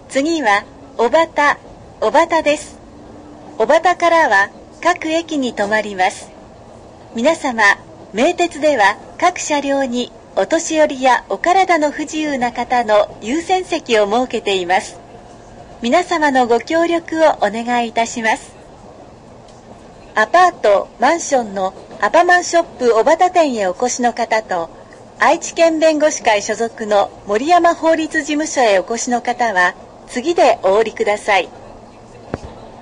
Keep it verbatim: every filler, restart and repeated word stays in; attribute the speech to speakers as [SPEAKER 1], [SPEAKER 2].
[SPEAKER 1] 次は小畑、小畑です。小畑からは各駅に停まります。皆様、名鉄では各車両にお年寄りやお体の不自由な方の優先席を設けています。皆様のご協力をお願いいたします。アパート、マンションのアパマンショップ小畑店へお越しの方と、愛知県弁護士会所属の森山法律事務所へお越しの方は、次でお降りください。